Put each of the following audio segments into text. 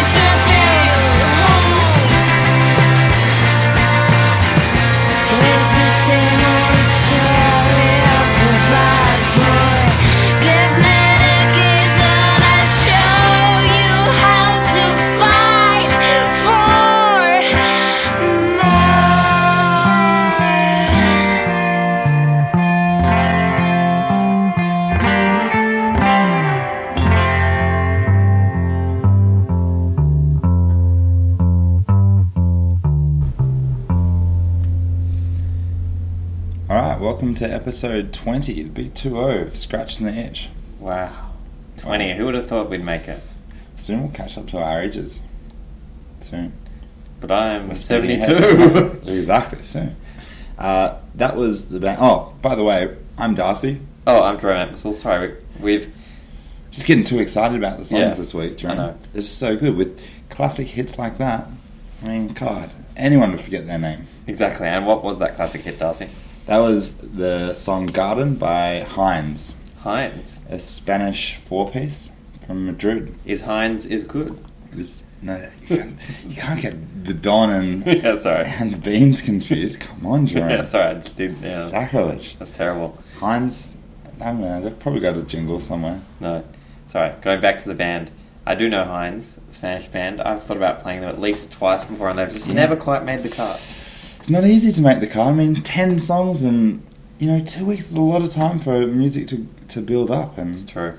Welcome to episode 20, the big 2-0 of Scratching the Itch. Wow. 20, who would have thought we'd make it? Soon we'll catch up to our ages. Soon. But I'm 72. Exactly, soon. That was the band. Oh, by the way, I'm Darcy. Oh, I'm Jerome Atmissel. Sorry, we've... Just getting too excited about the songs this week, Jerome. I know. It's so good with classic hits like that. I mean, God, anyone would forget their name. Exactly, and what was that classic hit, Darcy? That was the song Garden by Heinz. Heinz? A Spanish four-piece from Madrid. Heinz is good? No, you can't get the Don and and the Beans confused. Come on, Jerome. Yeah, sorry, I just did. Yeah. Sacrilege. That's terrible. Heinz, I don't know, they've probably got a jingle somewhere. No, sorry, going back to the band. I do know Heinz, a Spanish band. I've thought about playing them at least twice before, and they've just never quite made the cut. It's not easy to make the cut. I mean, 10 songs and, 2 weeks is a lot of time for music to build up. And it's true.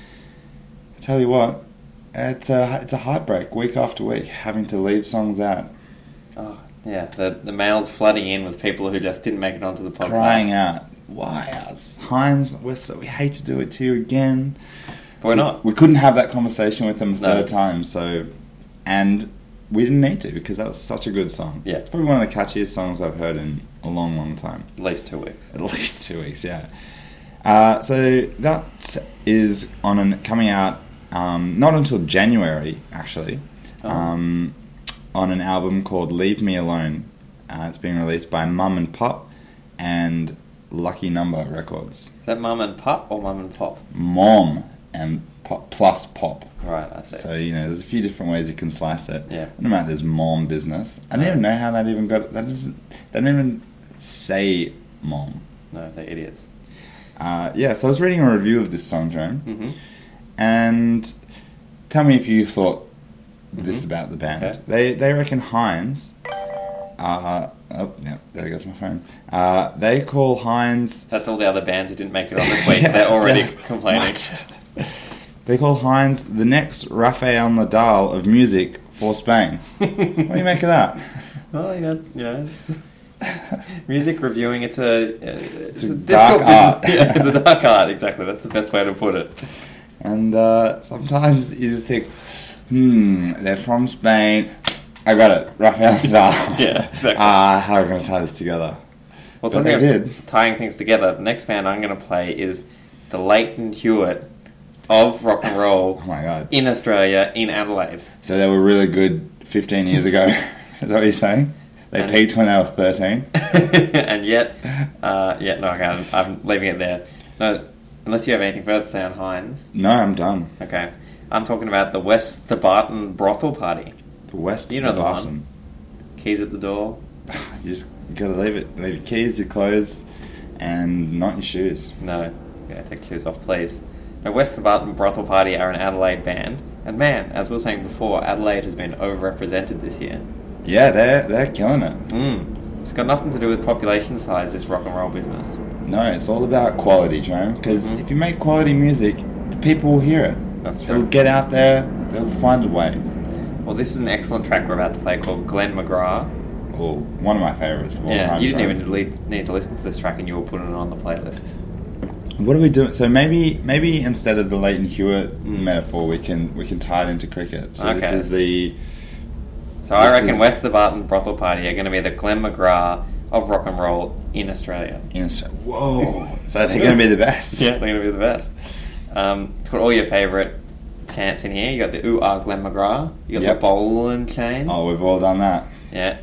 I tell you what, it's a heartbreak week after week, having to leave songs out. Oh, yeah. The mail's flooding in with people who just didn't make it onto the podcast. Crying out, why us? Heinz, we hate to do it to you again. But we're not. We couldn't have that conversation with them a third time, and we didn't need to, because that was such a good song. Yeah. It's probably one of the catchiest songs I've heard in a long, long time. At least 2 weeks. At least 2 weeks, yeah. So that is coming out not until January, actually, on an album called Leave Me Alone. It's being released by Mum and Pop and Lucky Number Records. Is that Mum and Pop or Mum and Pop? Mom and Pop plus Pop. Right, I see. So, there's a few different ways you can slice it. Yeah. No matter there's mom business. I don't even know how that even got... They don't even say mom. No, they're idiots. So I was reading a review of this song, Jerome. Mm-hmm. And tell me if you thought this about the band. Okay. They reckon Heinz... there goes my phone. They call Heinz... That's all the other bands who didn't make it on this week. They're already complaining. They call Heinz the next Rafael Nadal of music for Spain. What do you make of that? Well, music reviewing, it's a dark art. Yeah, it's a dark art, exactly. That's the best way to put it. And sometimes you just think, they're from Spain. I got it, Rafael Nadal. Yeah, exactly. How are we going to tie this together? Well, talking about tying things together, the next band I'm going to play is the Leighton Hewitt of rock and roll. Oh my God. In Australia, in Adelaide. So they were really good 15 years ago. Is that what you're saying? They peaked when they were 13. And yet, okay, I'm leaving it there. No, unless you have anything further to say on Heinz. No, I'm done. Okay. I'm talking about the West the Barton Brothel Party. The West the Barton. One. Keys at the door. You just gotta leave it. Leave your keys, your clothes, and not your shoes. No. Yeah, take your shoes off, please. Now, West the Barton Brothel Party are an Adelaide band. And man, as we were saying before, Adelaide has been overrepresented this year. Yeah, they're killing it. It's got nothing to do with population size, this rock and roll business. No, it's all about quality, Jerome. Because if you make quality music, the people will hear it. That's true. It'll get out there. They'll find a way. Well, this is an excellent track we're about to play called Glenn McGrath. Oh, one of my favourites of all time. You didn't even need to listen to this track and you were putting it on the playlist. What are we doing? So maybe instead of the Leighton Hewitt metaphor, we can tie it into cricket. So okay. This is the... So I reckon West the Barton Brothel Party are going to be the Glenn McGrath of rock and roll in Australia. Whoa! So they're going to be the best. Yeah, they're going to be the best. It's got all your favourite chants in here. You got the Ooh Ah Glenn McGrath. You got the Bowl and Chain. Oh, we've all done that. Yeah.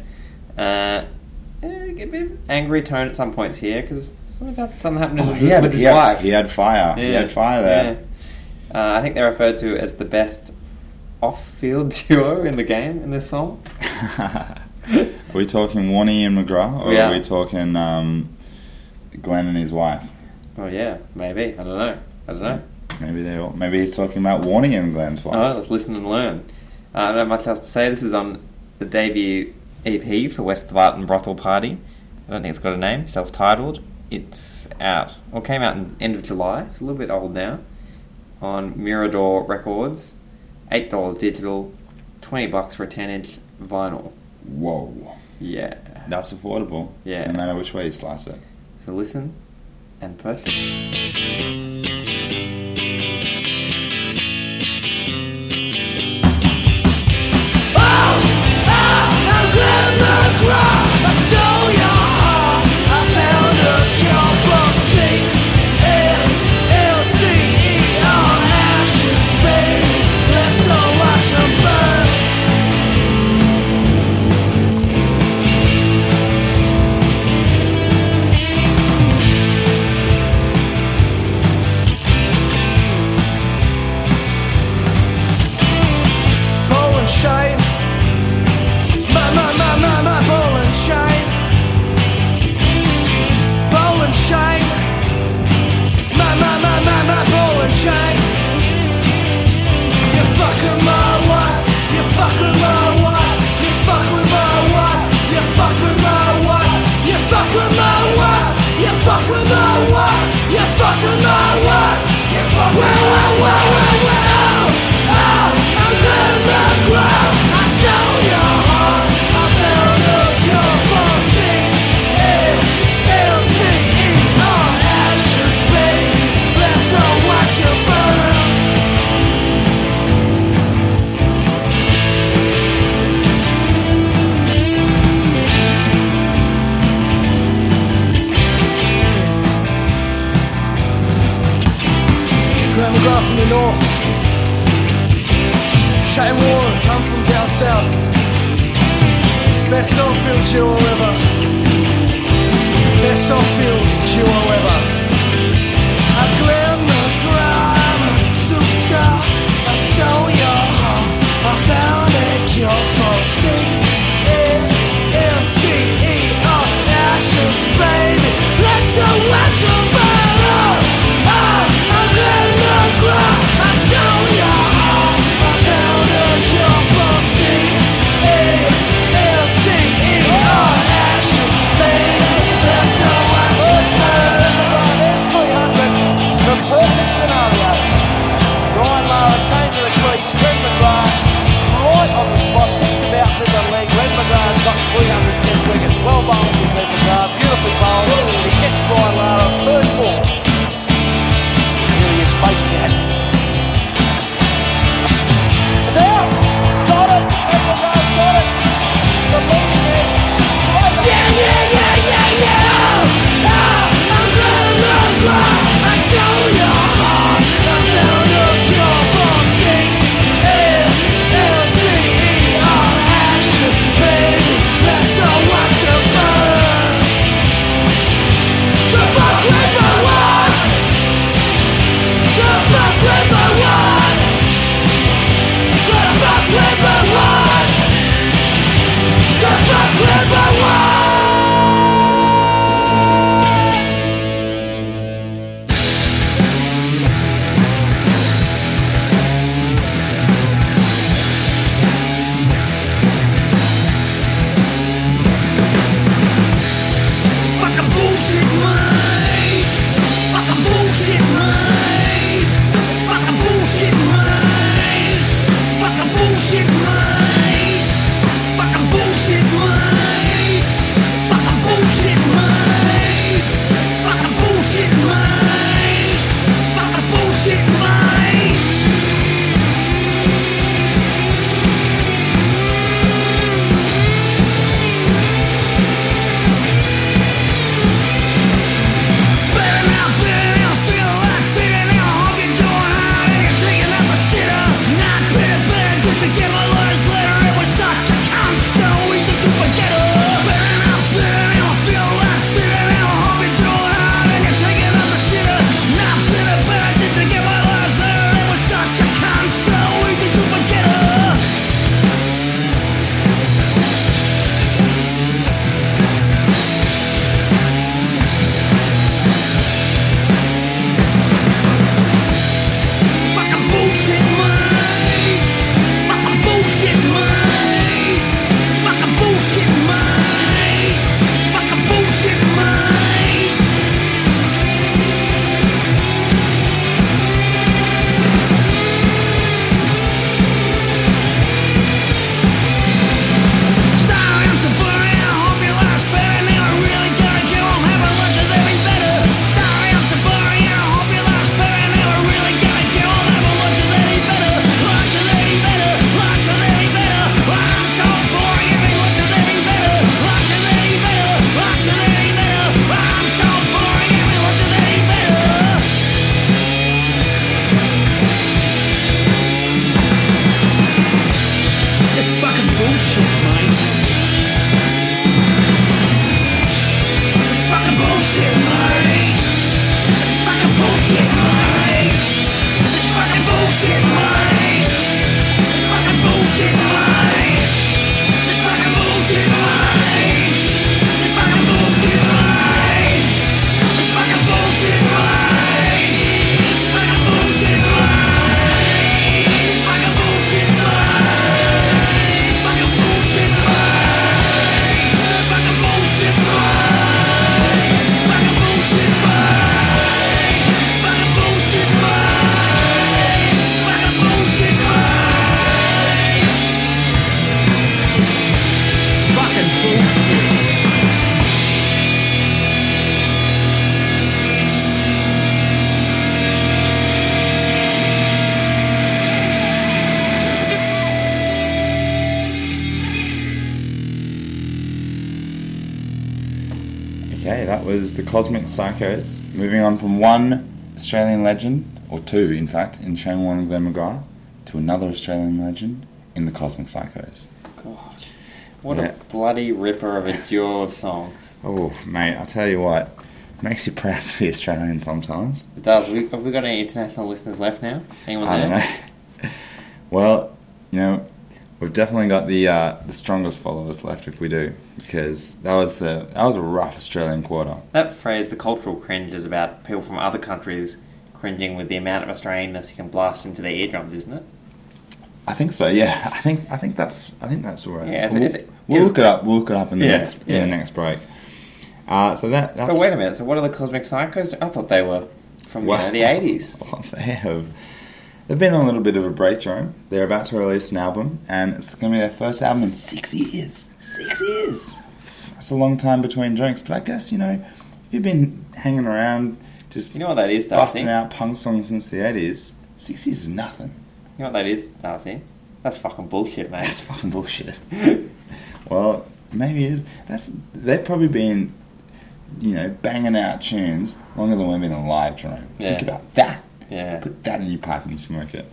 Get a bit of angry tone at some points here because something happening with his wife. He had fire. Yeah. He had fire there. Yeah. I think they're referred to as the best off-field duo in the game in this song. Are we talking Warnie and McGrath, or are we talking Glenn and his wife? Oh yeah, maybe. I don't know. Maybe he's talking about Warnie and Glenn's wife. Oh, let's listen and learn. I don't have much else to say. This is on the debut EP for West Barton Brothel Party. I don't think it's got a name. Self-titled. It's out, or came out in end of July. It's a little bit old now. On Mirador Records, $8 digital, $20 for a 10-inch vinyl. Whoa. Yeah. That's affordable. Yeah. No matter which way you slice it. So listen and purchase. McGrath from the north, Shane Warren come from down south. Best on-field duo ever. Best on-field duo ever. A Glenn McGrath, superstar. I stole your heart. I found a cure for C-A-L-C-E-R. Ashes, baby. Let's go watch them burn. I'm Glenn McGrath. I stole your heart. I found a cure for C-A-L-C-E-R. fucking bullshit, mate. Fucking bullshit, mate. It's fucking bullshit, mate. It's fucking bullshit, mate. It's fucking bullshit, mate. It's fucking bullshit, mate. It's fucking bullshit, mate. It's fucking bullshit, mate. It's fucking bullshit, mate. It's fucking bullshit, mate. Fucking bullshit, mate. Fucking bullshit, mate. Fucking bullshit, mate. Fucking bullshit, mate. Fucking bullshit, mate. Fucking bullshit. Okay, that was the Cosmic Psychos. Moving on from one Australian legend, or two in fact, in Shane Warne and Glenn McGrath, to another Australian legend in the Cosmic Psychos. God, what Yeah. a bloody ripper of a duo of songs. Oh, mate, I'll tell you what, makes you proud to be Australian sometimes. It does. Have we got any international listeners left now? Anyone I there? don't know. Well, you know, we've definitely got the strongest followers left if we do, because that was a rough Australian quarter. That phrase, the cultural cringe, is about people from other countries cringing with the amount of Australianness you can blast into their eardrums, isn't it? I think so. Yeah, I think that's right. Yeah, is it? We'll look it up. We'll look it up in the Yeah, next yeah. in the next break. That's. But wait a minute. So what are the Cosmic Psychos? I thought they were from Well, the 80s. Well, they've been on a little bit of a break, Jerome. They're about to release an album, and it's going to be their first album in 6 years. 6 years. That's a long time between drinks, but I guess, you know, if you've been hanging around just You know what that is, Darcy? busting out punk songs since the 80s, 6 years is nothing. You know what that is, Darcy? That's fucking bullshit, mate. That's fucking bullshit. Well, maybe it is. They've probably been, you know, banging out tunes longer than we've been alive, Jerome. Yeah. Think about that. Yeah. Put that in your pipe and smoke it.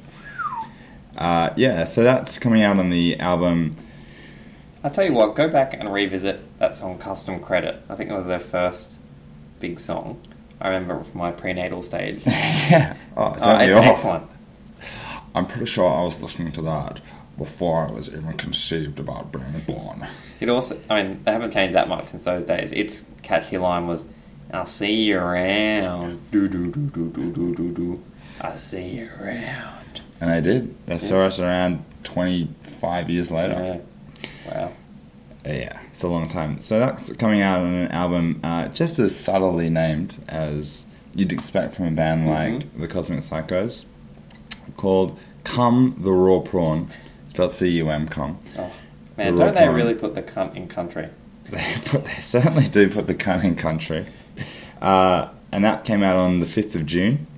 Yeah, so that's coming out on the album. I'll tell you what, go back and revisit that song Custom Credit. I think it was their first big song. I remember it from my prenatal stage. Yeah. Oh, don't we It's all? excellent. I'm pretty sure I was listening to that before I was even conceived about being born. It also, I mean, they haven't changed that much since those days. Its catchy line was, "I'll see you around, do do do do do do do do. I'll see you around." And they did. They saw us around 25 years later. Yeah. Wow. Yeah, it's a long time. So that's coming out on an album just as subtly named as you'd expect from a band like the Cosmic Psychos, called Cum the Raw Prawn. Spelled C-U-M, cum. Oh, man, The Raw don't they Prawn. really put the cunt in country? They certainly do put the cunt in country. And that came out on the 5th of June.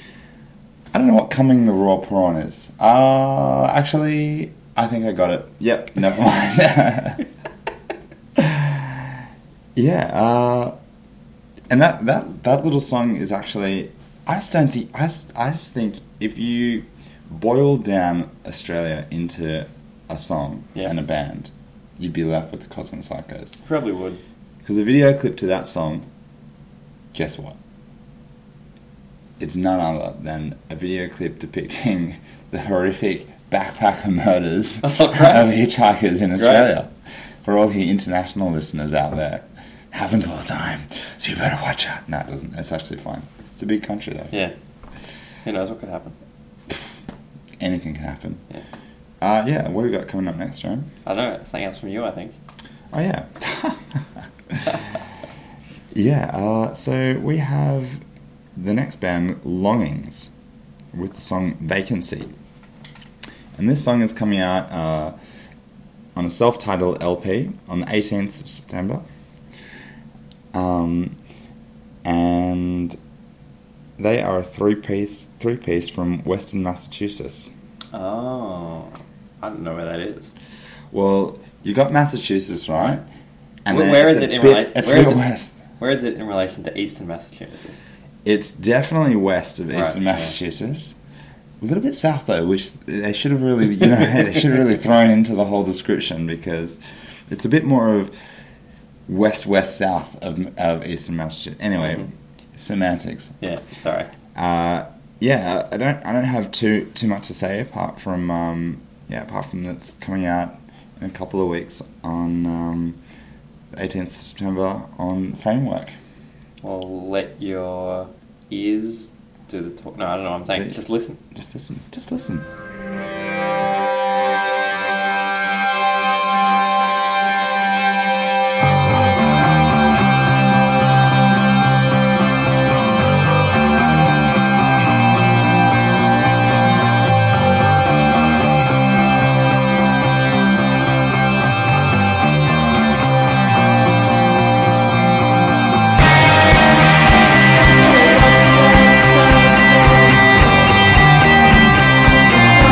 I don't know what Coming the Raw Prawn is. Actually, I think I got it. Yep, never mind. Yeah, and that little song is actually, I just think if you boil down Australia into a song Yeah. and a band, you'd be left with the Cosmic Psychos. Probably would. Because the video clip to that song, guess what? It's none other than a video clip depicting the horrific backpacker murders Oh, right. of hitchhikers in Australia. For all the international listeners out there, happens all the time, so you better watch out. No, it doesn't. It's actually fine. It's a big country though. Yeah. Who knows what could happen? Anything can happen. Yeah. Yeah, what have we got coming up next, Jerome? I don't know. Something else from you, I think. Oh, yeah. Yeah, so we have the next band, Longings, with the song Vacancy. And this song is coming out on a self-titled LP on the 18th of September. And they are a three-piece from Western Massachusetts. Oh. I don't know where that is. Well, you got Massachusetts, right? And then Where it's is a it in bit- relation? It's Where is real it? west. Where is it in relation to Eastern Massachusetts? It's definitely west of Right, Eastern yeah. Massachusetts. A little bit south though, which they should have really, they should have really thrown into the whole description, because it's a bit more of west south of Eastern Massachusetts. Anyway, semantics. Yeah, sorry. Yeah, I don't have too much to say apart from that's coming out in a couple of weeks on 18th September on Framework. Well, let your ears do the talk. No, I don't know what I'm saying. Just listen. Just listen. So what's left of this?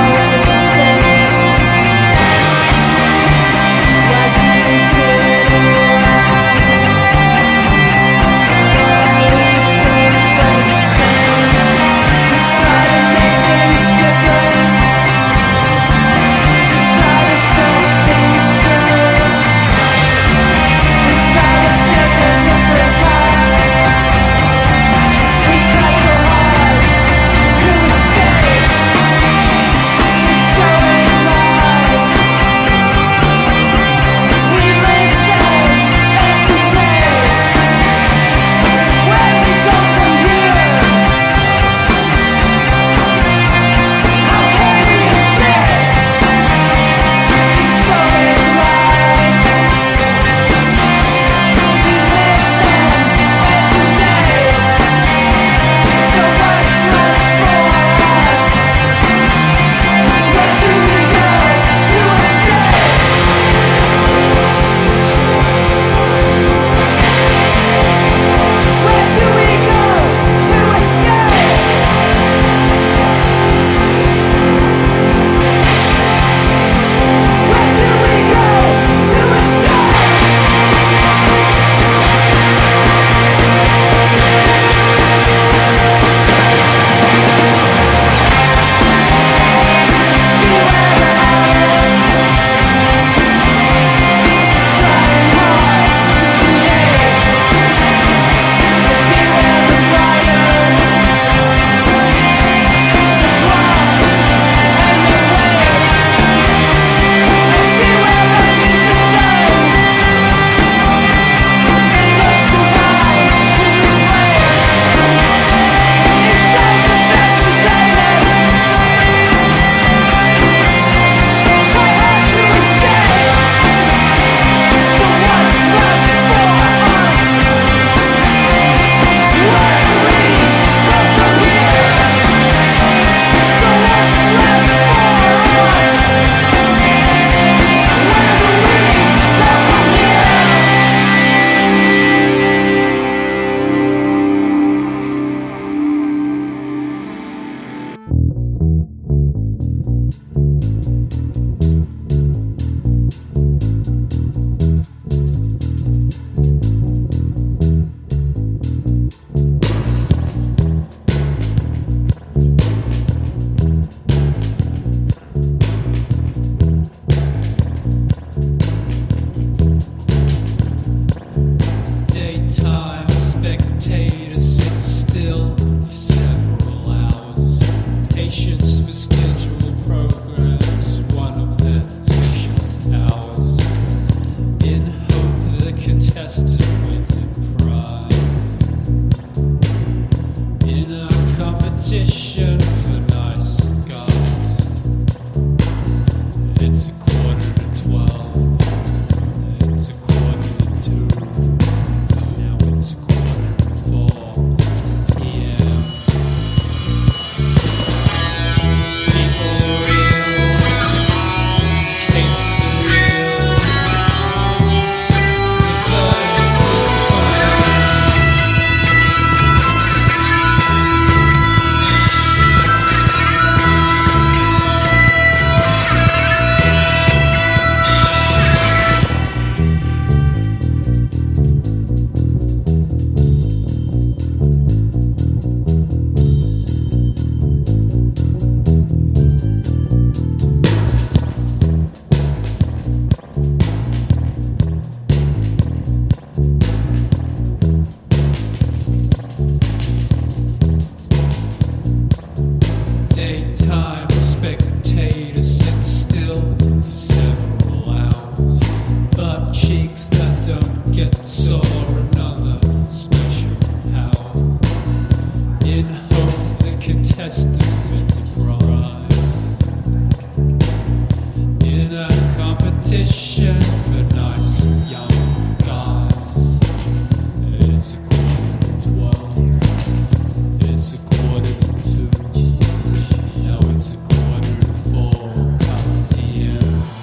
station for nice young guys. It's a quarter to 12. It's a quarter to 2. Now it's a quarter to 4. Come here.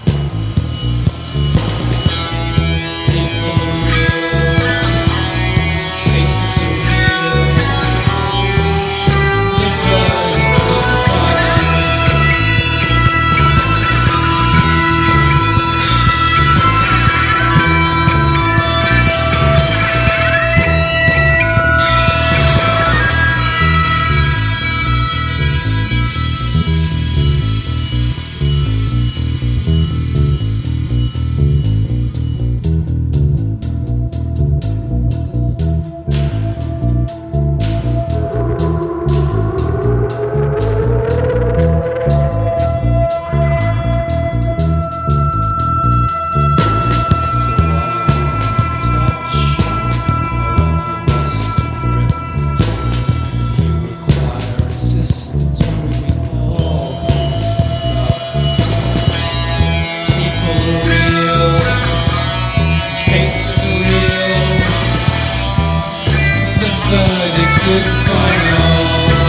People are real. Cases are real. The verdict is final. Is final.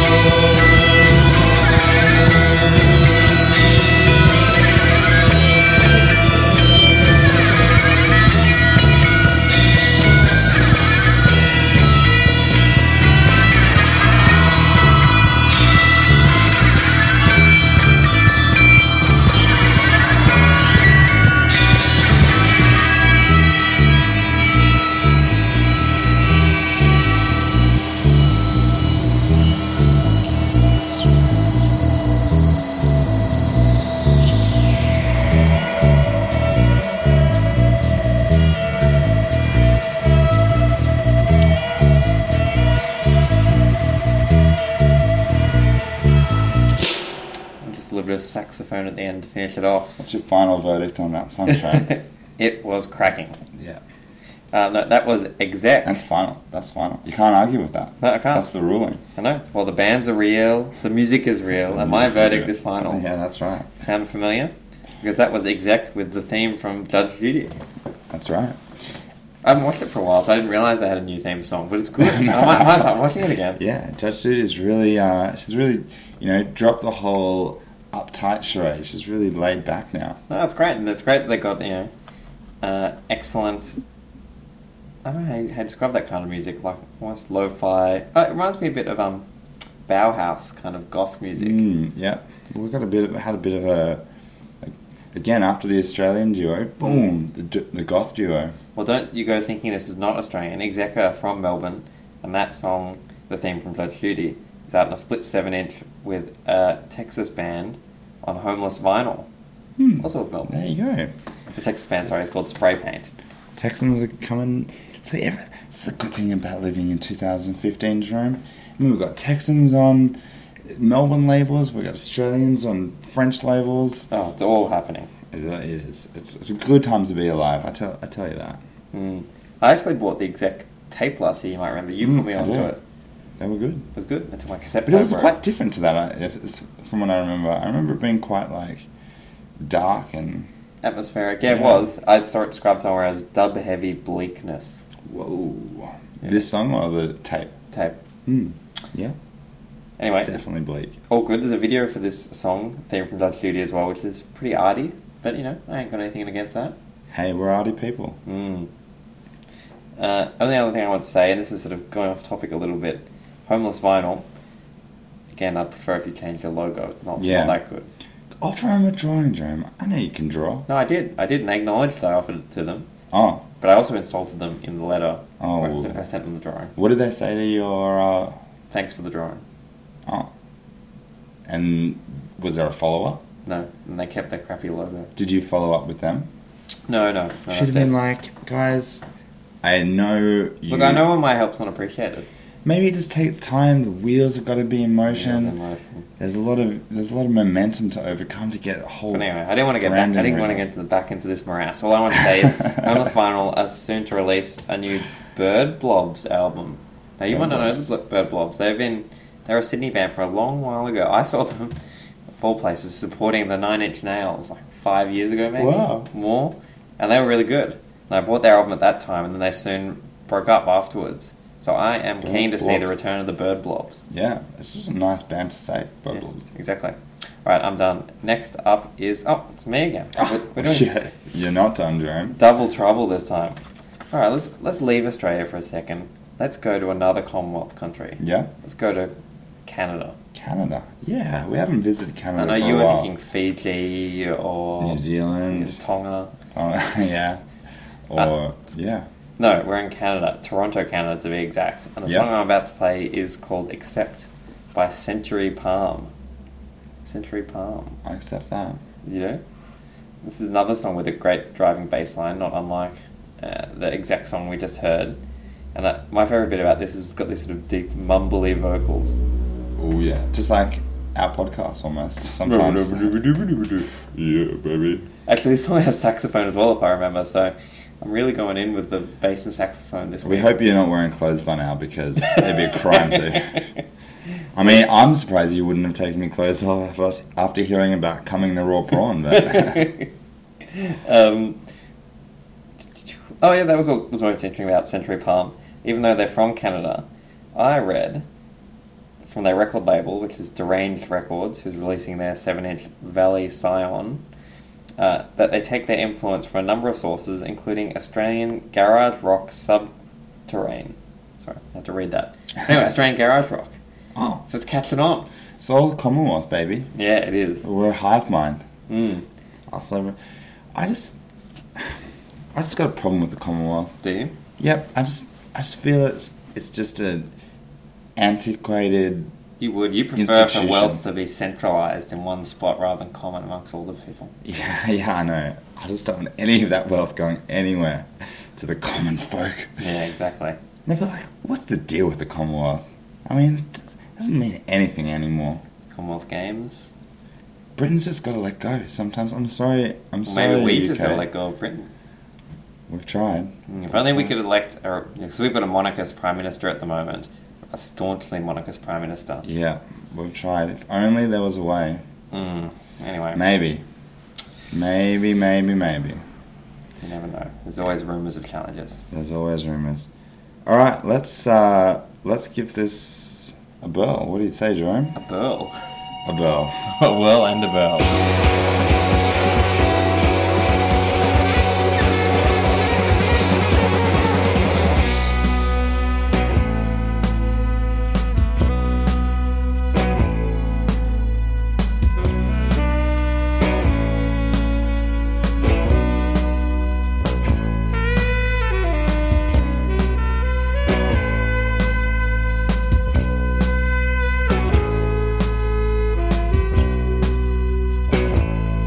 Just a little bit of saxophone at the end to finish it off. What's your final verdict on that soundtrack? It was cracking. Yeah. No, that was exec. That's final. That's final. You can't argue with that. No, I can't. That's the ruling. I know. Well, the bands are real, the music is real, and my verdict is final. Yeah, that's right. Sound familiar? Because that was exec with the theme from Judge Judy. That's right. I haven't watched it for a while, so I didn't realise they had a new theme song, but it's good. I might start watching it again. Yeah, Judge Judy is really, she's really, dropped the whole uptight charade. She's really laid back now. No, that's great, and it's great that they got, excellent... I don't know how to describe that kind of music, like almost lo-fi. It reminds me a bit of Bauhaus kind of goth music. Yeah, we had a bit of a again after the Australian duo, boom, the goth duo. Well, don't you go thinking this is not Australian. Execa from Melbourne, and that song, the theme from Judge Judy, is out on a split 7-inch with a Texas band on Homeless Vinyl, also of Melbourne. There you go. The Texas band, sorry, is called Spray Paint. Texans are coming. See, it's the good thing about living in 2015, Jerome. I mean, we've got Texans on Melbourne labels, we've got Australians on French labels. Oh, it's all happening. It is. It's a good time to be alive. I tell you that. I actually bought the Exec tape last year. You might remember. You put me onto it. They were good. It was good until my cassette. But it was quite different to that. From what I remember, it being quite like dark and atmospheric. Yeah, it was. I'd sort of describe somewhere as dub heavy bleakness. Whoa. Yeah. This song or the tape? Tape. Yeah. Anyway. Definitely bleak. All good. There's a video for this song, theme from Judge Judy as well, which is pretty arty. But, I ain't got anything against that. Hey, we're arty people. Only other thing I want to say, and this is sort of going off topic a little bit, Homeless Vinyl. Again, I'd prefer if you change your logo. It's not that good. Offer him a drawing, Jerome. I know you can draw. No, I did. And they acknowledged that I offered it to them. Oh. But I also insulted them in the letter. Oh. I sent them the drawing. What did they say to your... Thanks for the drawing. Oh. And was there a follow-up? No, and they kept their crappy logo. Did you follow up with them? No. Should have been like, guys, I know you... Look, I know when my help's not appreciated. Maybe it just takes time. The wheels have got to be in motion. There's a lot of momentum to overcome to get a whole. But anyway, I didn't want to get back. I didn't want to get back into this morass. All I want to say is, Homeless Vinyl are soon to release a new Bird Blobs album. Now you might not know the Bird Blobs. They're a Sydney band for a long while ago. I saw them, of all places, supporting the 9 Inch Nails like 5 years ago, maybe more. and they were really good. And I bought their album at that time, and then they soon broke up afterwards. So I am Bird keen to see the Blobs. return of the Bird Blobs. Yeah, it's just a nice band to say. Bird Blobs. Exactly. All right, I'm done. Next up is it's me again. We're doing Yeah, you're not done, Jerome. double trouble this time. All right, let's leave Australia for a second. Let's go to another Commonwealth country. Yeah, Let's go to Canada. Canada. Yeah, we haven't visited I Canada know for you a were while. thinking Fiji or New Zealand. Tonga. Oh, yeah. Or yeah. No, we're in Canada, Toronto, Canada to be exact. And the Yep. song I'm about to play is called "Accept" by Century Palm. Century Palm. I accept that. You know? This is another song with a great driving bass line, not unlike the exact song we just heard. And my favourite bit about this is it's got these sort of deep, mumbly vocals. Oh yeah, just like our podcast almost. Sometimes. Yeah, baby. Actually, this song has saxophone as well, if I remember, so I'm really going in with the bass and saxophone this We week. hope you're not wearing clothes by now because it'd be a crime too. I mean, I'm surprised you wouldn't have taken your clothes off after hearing about Coming the Raw Prawn. But Oh yeah, that was what was most interesting about Century Palm. Even though they're from Canada, I read from their record label, which is Deranged Records, who's releasing their 7-inch Valley Scion, that they take their influence from a number of sources, including Australian garage rock Subterrane. Sorry, I had to read that. Anyway, Australian garage rock. oh, So it's catching on. it's all Commonwealth, baby. Yeah, it is. We're a hive mind. Mm. Also, I just got a problem with the Commonwealth. Do you? Yep, I just feel it's just an antiquated. You would. You prefer for Institution. wealth to be centralised in one spot rather than common amongst all the people. Yeah, I know. I just don't want any of that wealth going anywhere to the common folk. Yeah, exactly. Never like, what's the deal with the Commonwealth? I mean, it doesn't mean anything anymore. Commonwealth Games. Britain's just got to let go. Sometimes I'm sorry. Well, sorry. maybe we UK. just got to let go of Britain. We've tried. If only we could elect, because we've got a monarchist prime minister at the moment, a staunchly monarchist prime minister. Yeah, we've tried. If only there was a way. Anyway, Maybe. Maybe. you never know. There's always rumours of challenges. There's always rumours. All right, let's give this a whirl. What do you say, Jerome? A burl. A whirl. A whirl and a burl. Accept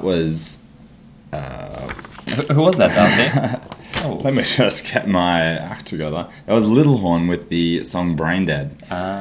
was. Who was that, Darcy? Oh. Let me just get my act together. That was Little Horn with the song Brain Dead.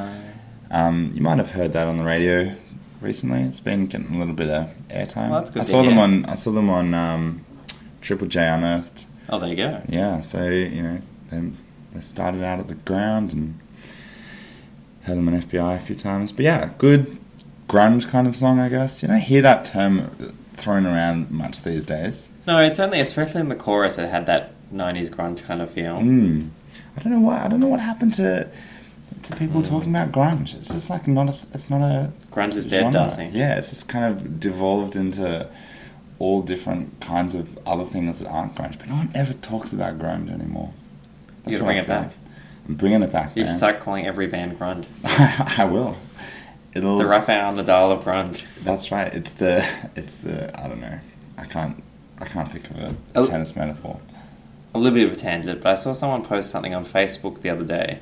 You might have heard that on the radio recently. It's been getting a little bit of airtime. Well, that's good I to saw hear. them on Triple J Unearthed. Oh, there you go. Yeah, so they started out at the ground and heard them on FBI a few times. But yeah, good grunge kind of song, I guess. You don't hear that term thrown around much these days. No, it's only, especially in the chorus, it had that 90s grunge kind of feel. I don't know what happened to people talking about grunge. It's just like it's not a Grunge is dead, genre. Darcy. Yeah, it's just kind of devolved into all different kinds of other things that aren't grunge. But no one ever talks about grunge anymore. You gotta what bring I it feel back. like. I'm bringing it back, You man. should start calling every band grunge. I will. The Rafael Nadal of grunge. That's right. It's the. I don't know. I can't think of a Oh. tennis metaphor. A little bit of a tangent, but I saw someone post something on Facebook the other day.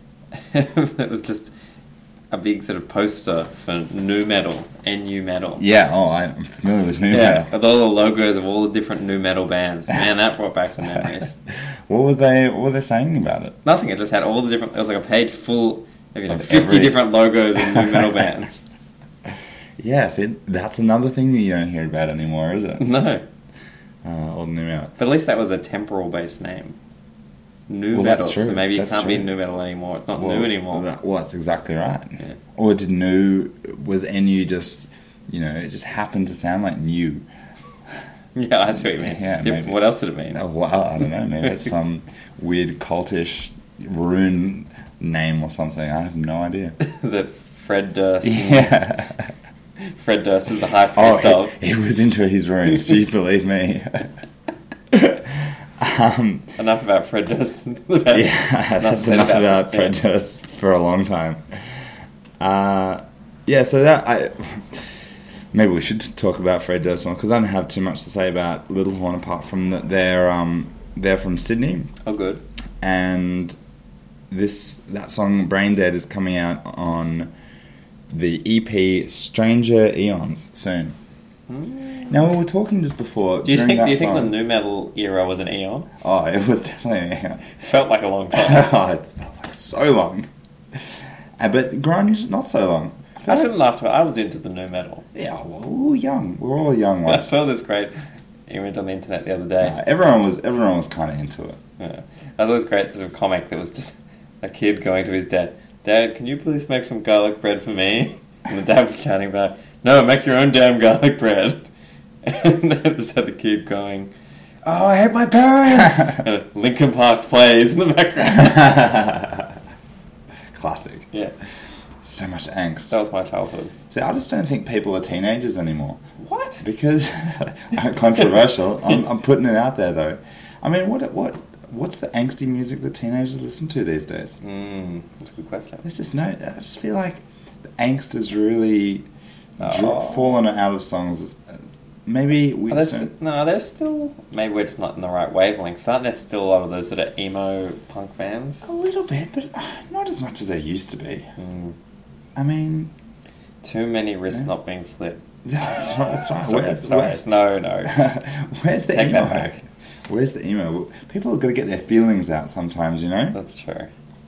It was just a big sort of poster for nu metal, NU metal. Yeah. Oh, I'm familiar with new Yeah, metal. with all the logos of all the different nu metal bands. Man, that brought back some memories. What were they saying about it? Nothing. It just had all the different. It was like a page full, maybe like Of 50 every- different logos of nu metal bands. Yeah, see, that's another thing that you don't hear about anymore, is it? No, Old new metal. but at least that was a temporal based name. Nu Well, metal. that's true. So maybe That's it can't be true. nu metal anymore. It's not new anymore. That's exactly right. Yeah. Or was NU just, it just happened to sound like new? Yeah, I see what you mean. Yeah, maybe. What else did it mean? Oh, wow, I don't know. Maybe it's some weird cultish rune name or something. I have no idea. That Fred Durst. Yeah. Fred Durst is the high Oh, priest of. he was into his runes. Do you believe me? Enough about Fred Durst. Yeah, that's enough about Fred Durst for a long time. Yeah, so maybe we should talk about Fred Durst more, because I don't have too much to say about Little Horn apart from that they're from Sydney, Oh, good. and that song Brain Dead is coming out on the EP Stranger Eons soon. Now, we were talking just before. Do you think the song, nu metal era was an eon? Oh, it was definitely an eon. Felt like a long time. Oh, it felt like so long. But grunge, not so long. I shouldn't laugh too. I was into the nu metal. Yeah, well, we were young. We were all young I once. saw this great image on the internet the other day. Everyone was kind of into it. Yeah. I thought it was great sort of comic that was just a kid going to his dad. Dad, can you please make some garlic bread for me? And the dad was shouting back, no, make your own damn garlic bread. And then just had the kid going, oh, I hate my parents! And Linkin Park plays in the background. Classic. Yeah, So much angst. that was my childhood. See, I just don't think people are teenagers anymore. What? Because, controversial, I'm putting it out there though. I mean, what's the angsty music that teenagers listen to these days? That's a good question. There's just I just feel like the angst has really Oh. fallen out of songs. Maybe we just don't... There's still... Maybe we're just not in the right wavelength. Aren't there still a lot of those sort of emo punk bands? A little bit, but not as much as there used to be. Mm. I mean... Too many wrists Yeah. not being slit. That's right. That's right. Sorry. No. Where's the Take emo? that back. Where's the emo? People have got to get their feelings out sometimes, you know? That's true.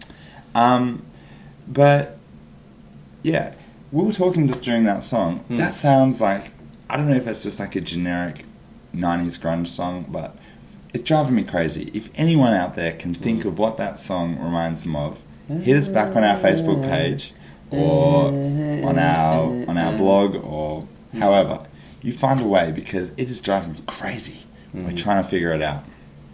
But, yeah, we were talking just during that song. Mm. That sounds like... I don't know if it's just like a generic 90s grunge song, but it's driving me crazy. If anyone out there can think of what that song reminds them of, hit us back on our Facebook page or on our blog or however. You find a way, because it is driving me crazy. We're trying to figure it out.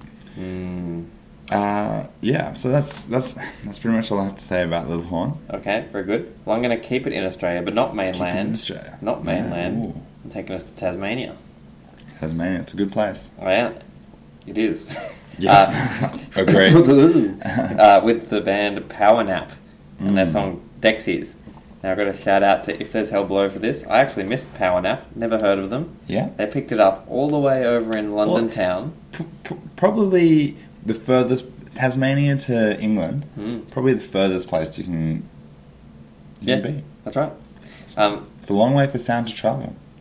Yeah, so that's pretty much all I have to say about Little Horn. Okay, very good. Well, I'm going to keep it in Australia, but not mainland. in Australia. Not mainland. Ooh. I'm taking us to Tasmania. Tasmania, it's a good place. Oh, yeah. It is. Yeah, agree. With the band Power Nap and their song Dexies. Now I've got to shout out to If There's Hell Below for this. I actually missed Power Nap. Never heard of them. Yeah. They picked it up all the way over in London Well, town. Probably the furthest, Tasmania to England, probably the furthest place you can Yeah, be. that's right. It's a long way for sound to travel.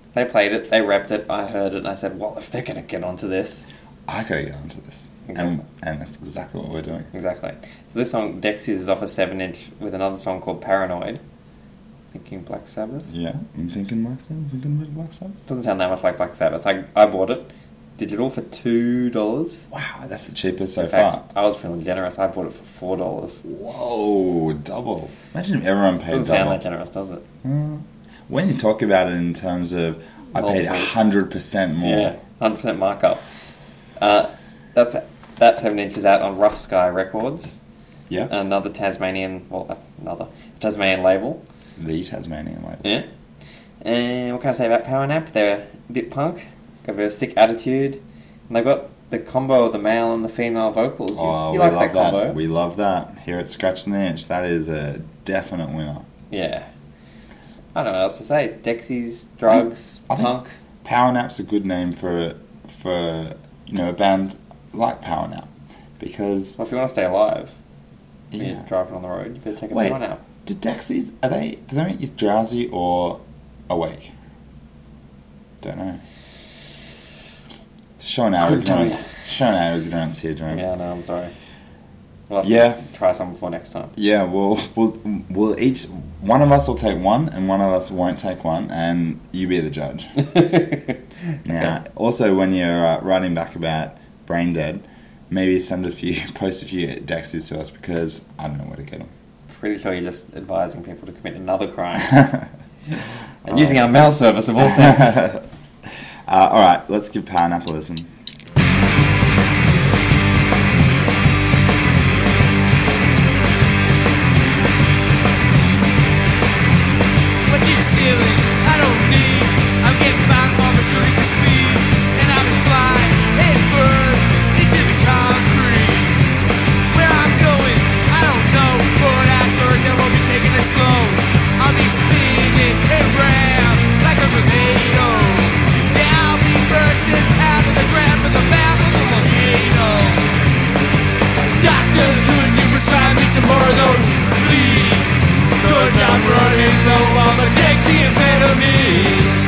They played it, they repped it, I heard it, and I said, well, if they're going to get onto this. I gotta get onto this. Exactly. And that's exactly what we're doing. Exactly. So this song, Dexys, is off a 7-inch with another song called Paranoid. Thinking Black Sabbath. Yeah, I'm thinking Black Sabbath. I'm thinking a bit of Black Sabbath. Doesn't sound that much like Black Sabbath. I bought it digital for $2. Wow, that's the cheapest so In fact, far. I was feeling generous. I bought it for $4. Whoa, double. Imagine if everyone paid Doesn't double. sound that generous, does it? When you talk about it in terms of, I paid Multiples. 100% more. Yeah, 100% markup. That 7-inch is out on Rough Sky Records, Yeah. another Tasmanian label. The Tasmanian label. Yeah. And what can I say about Power Nap? They're a bit punk, got a bit of sick attitude, and they've got the combo of the male and the female vocals. Oh, You we like love that combo? We love that. Here at Scratching the Itch, that is a definite winner. Yeah. I don't know what else to say. Dexys, drugs, I think- punk. Power Nap's a good name for a band like Power Nap, because Well, if you want to stay alive, when yeah. you're driving on the road, you better take a Wait. power nap. Do Dexys, do they make you drowsy or awake? Don't know. Showing our Couldn't tell ignorance. you. Showing our ignorance here, Jerome. Yeah, no, I'm sorry. We'll have Yeah. to try some before next time. Yeah, we'll each, one of us will take one and one of us won't take one, and you be the judge. Now, also when you're writing back about Brain Dead, maybe post a few Dexys to us, because I don't know where to get them. Pretty sure you're just advising people to commit another crime. And using our mail service of all things. Alright, let's give Power Nap a listen. What's your ceiling? I don't need. I'm getting by pharmaceutical speed, and I'm flying head first into the concrete. Where I'm going, I don't know, but I sure as hell won't be taking it slow. I'll be spinning around like a tornado. Yeah, I'll be bursting out of the ground from the mouth of a volcano. Doctor, could you prescribe me some more of those, please? 'Cause I'm running low on the Dexamphetamines.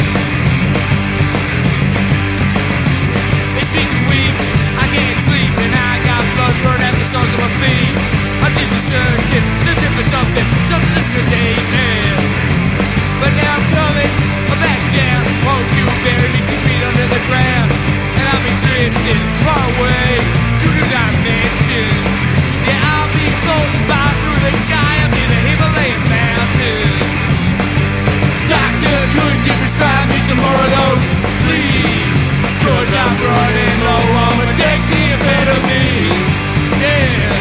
It's been some weeks, I can't sleep, and I got blood burn at the soles of my feet. I'm just a searching for something to sedate me. But now I'm coming back down. Won't you bury me 6 feet under the ground? And I'll be drifting far away through new dimensions. Yeah, I'll be floating by through the sky up in the Himalayan mountains. Doctor, could you prescribe me some more of those, please? 'Cause I'm running low on the Dexamphetamines. Yeah.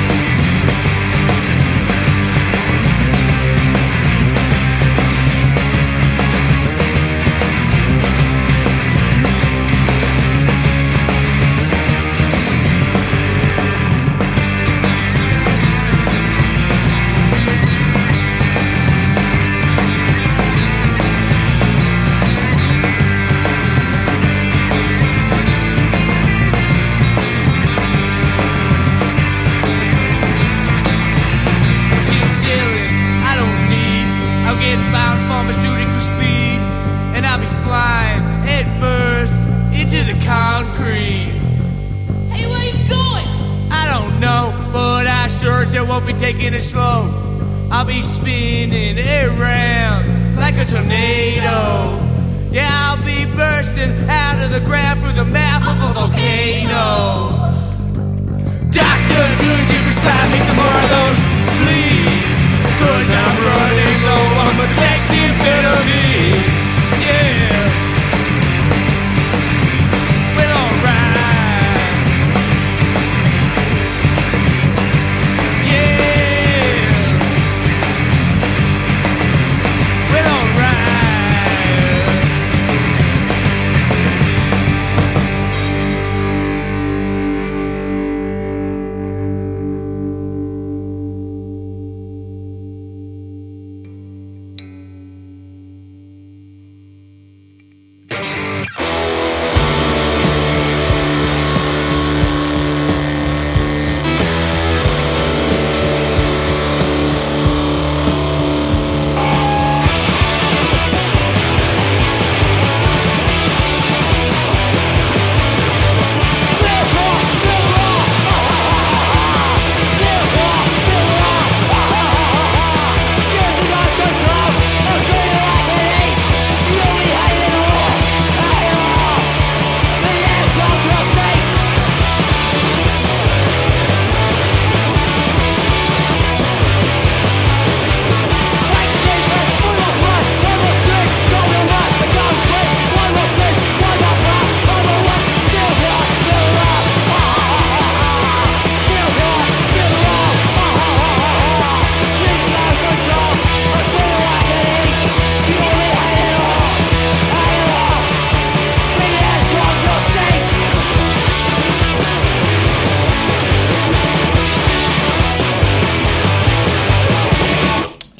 She's sailing, I don't need. I'm getting by on pharmaceutical speed, and I'll be flying head first into the concrete. Hey, where you going? I don't know, but I sure as hell won't be taking it slow. I'll be spinning around like a tornado. Yeah, I'll be bursting out of the ground through the mouth of a volcano. Doctor, could you prescribe me some more of those, please? 'Cause I'm running low on my Dexamphetamines. Yeah. Well, alright. Yeah. Well, alright.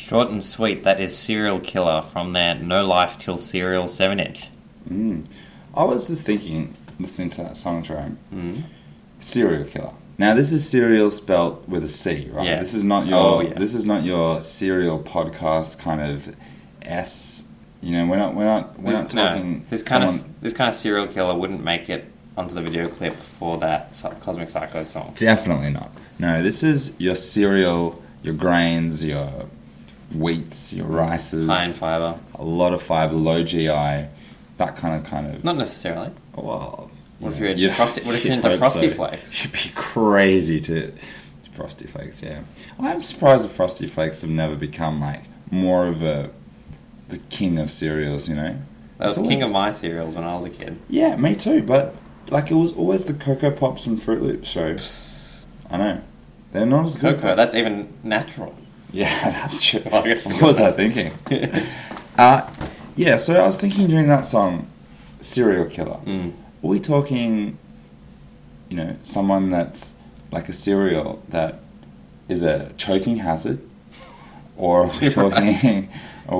Short and sweet, that is Serial Killer from their No Life Till Serial 7-inch. I was just thinking, listening to that song, Jerome. Mm. Serial Killer. Now, this is serial spelt with a C, right? Yeah. This is not your. Oh, yeah. This is not your serial podcast kind of S. You know, we're not talking. This kind of serial killer wouldn't make it onto the video clip for that Cosmic Psycho song. Definitely not. No, this is your cereal, your grains, your wheats, your rices. High in fibre. A lot of fibre, low GI, that kind of. Not necessarily. Well, What if you're into Frosty Flakes? You'd be crazy to Frosty Flakes. Yeah, I'm surprised the Frosty Flakes have never become like more of the king of cereals. You know, That was It's always- king of my cereals when I was a kid. Yeah, me too. But like, it was always the Cocoa Pops and Fruit Loops show. I know they're not as good. Cocoa, that's even natural. Yeah, that's true. Well, I guess What was I thinking? Yeah, so I was thinking during that song, Serial Killer. Mm. Are we talking, you know, someone that's like a cereal that is a choking hazard? Or are we talking,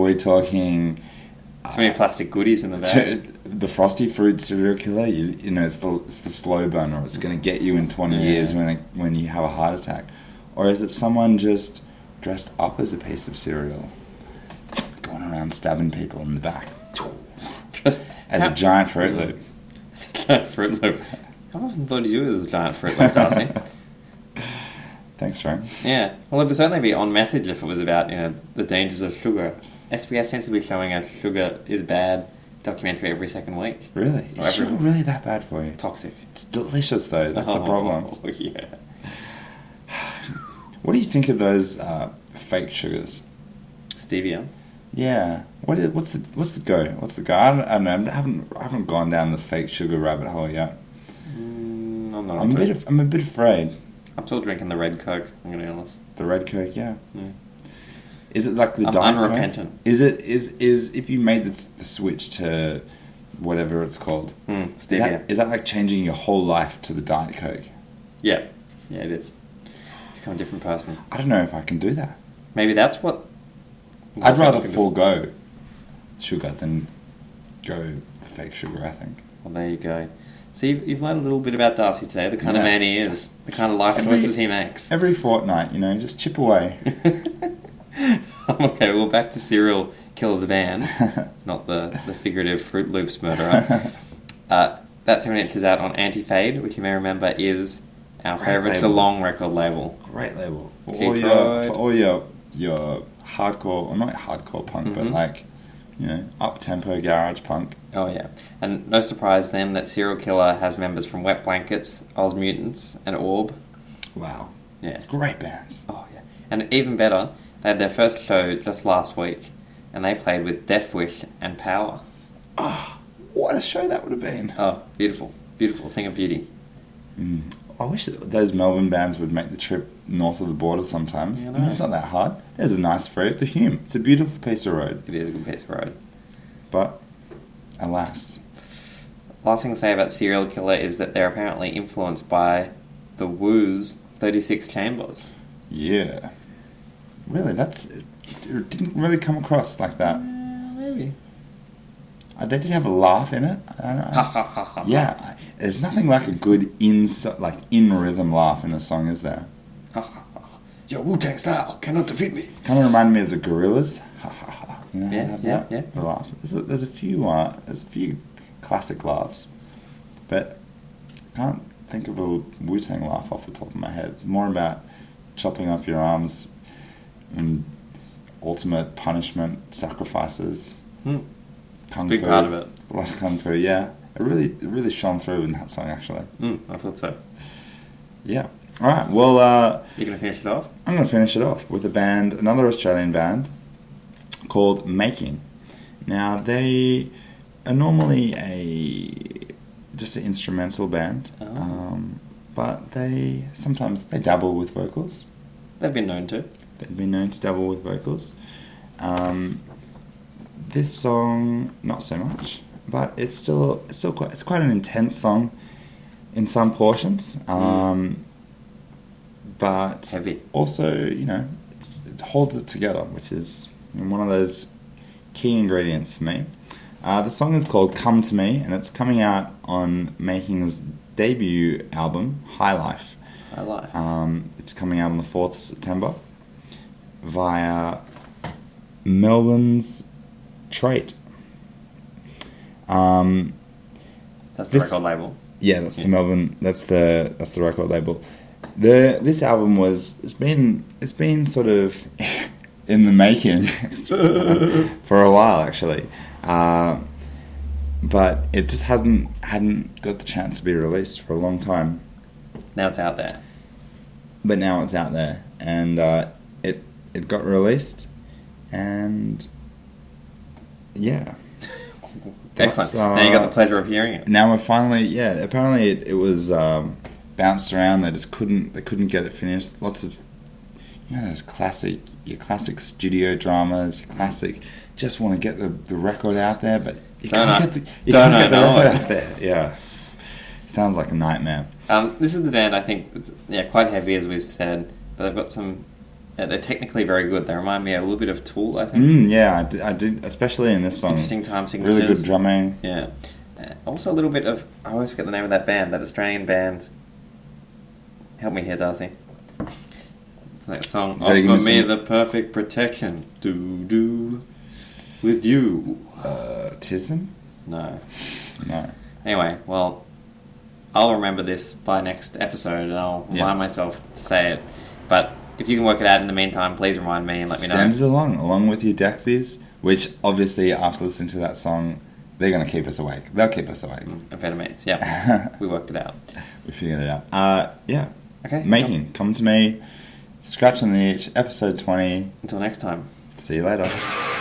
Too many plastic goodies in the bag. the Frosty Fruit Serial Killer? You know, it's the slow burner. It's going to get you in 20 years when you have a heart attack. Or is it someone just dressed up as a piece of cereal, going around stabbing people in the back Just as a giant Fruit Loop? giant Fruit Loop. I often thought of you as a giant Fruit Loop, Darcy. Thanks, Ray. Yeah. Well, it would certainly be on message if it was about, the dangers of sugar. SBS seems to be showing a sugar is bad documentary every second week. Really? Is Or sugar every- really that bad for you? Toxic. It's delicious, though. That's the problem. Oh, yeah. What do you think of those fake sugars? Stevia. Yeah. What's the go? What's the go? I don't know. I haven't gone down the fake sugar rabbit hole yet. I'm not I'm onto it. a bit afraid. I'm still drinking the red Coke, I'm going to be honest. The red Coke, yeah. Yeah. Is it like the I'm Diet Coke? unrepentant. Is if you made the switch to whatever it's called? Stevia. Is that like changing your whole life to the Diet Coke? Yeah. Yeah, it is. Become a different person. I don't know if I can do that. Maybe that's what... I'd rather looking to- forego sugar than go the fake sugar, I think. Well, there you go. So you've learned a little bit about Darcy today, the kind of Yeah. man he is, the kind of life choices he makes. Every fortnight, just chip away. Okay, well, back to Serial Killer the band, not the figurative Fruit Loops murderer. That 7 inches out on Anti-Fade, which you may remember is our Great favourite label. DeLong record label. Great label. For Detroit. all your hardcore, or not hardcore punk, but Mhm. like, up-tempo garage punk. Oh, yeah. And no surprise then that Serial Killer has members from Wet Blankets, Oz Mutants, and Orb. Wow. Yeah. Great bands. Oh, yeah. And even better, they had their first show just last week, and they played with Death Wish and Power. What a show that would have been. Oh, beautiful. Beautiful thing of beauty. I wish that those Melbourne bands would make the trip north of the border sometimes. Yeah, I I mean, it's know. not that hard. There's a nice road, the Hume. It's a beautiful piece of road. It is a good piece of road. But, alas. Last thing to say about Serial Killer is that they're apparently influenced by the Woo's 36 Chambers. Yeah. Really, it didn't really come across like that. Maybe. They did have a laugh in it. I don't know. Ha ha ha ha. Yeah, there's nothing like a good in rhythm laugh in a song, is there? Ha ha ha. Your Wu-Tang style cannot defeat me. Kind of remind me of the Gorillas. Ha ha ha. Yeah, they have yeah, that? yeah. The laugh. There's a few classic laughs, but I can't think of a Wu-Tang laugh off the top of my head. More about chopping off your arms and ultimate punishment, sacrifices. Kung Big fu. part of it. A lot of kung fu, yeah. It really shone through in that song, actually. I thought so. Yeah. All right. Well, You're going to finish it off? I'm going to finish it off with another Australian band called Making. Now, they are normally just an instrumental band, but they dabble with vocals. They've been known to. They've been known to dabble with vocals. This song, not so much, but it's quite an intense song in some portions. But Heavy. also, it holds it together, which is one of those key ingredients for me. The song is called Come To Me, and it's coming out on Making's debut album, High Life. I like. It's coming out on the 4th of September via Melbourne's Trait. That's the this- record label. Yeah, that's the Melbourne. That's the record label. This album it's been sort of in the making for a while actually, but it just hadn't got the chance to be released for a long time. Now it's out there. But now it's out there, and it got released, and yeah. Excellent. That's, Now you got the pleasure of hearing it. Now we're finally, apparently it was bounced around. They couldn't get it finished. Lots of, those your classic studio dramas, your classic, just want to get the record out there, but you can't get the record out there. Yeah. Sounds like a nightmare. This is the band, I think, quite heavy as we've said, but they've got some. They're technically very good. They remind me a little bit of Tool, I think. I did, especially in this song. Interesting time signatures. Really good drumming. Yeah. Also a little bit of. I always forget the name of that band, that Australian band. Help me here, Darcy. That song. Gotta give Offer me me some- the perfect protection. Do with you. Tism? No. No. Anyway, well, I'll remember this by next episode, and I'll remind myself to say it. But if you can work it out in the meantime, please remind me and let me know. Send it along with your Dexies, which obviously after listening to that song, they're going to keep us awake. They'll keep us awake. Amphetamines, yeah. We worked it out. We figured it out. Yeah. Okay. Making. Come to me. Scratch on the Itch, episode 20. Until next time. See you later.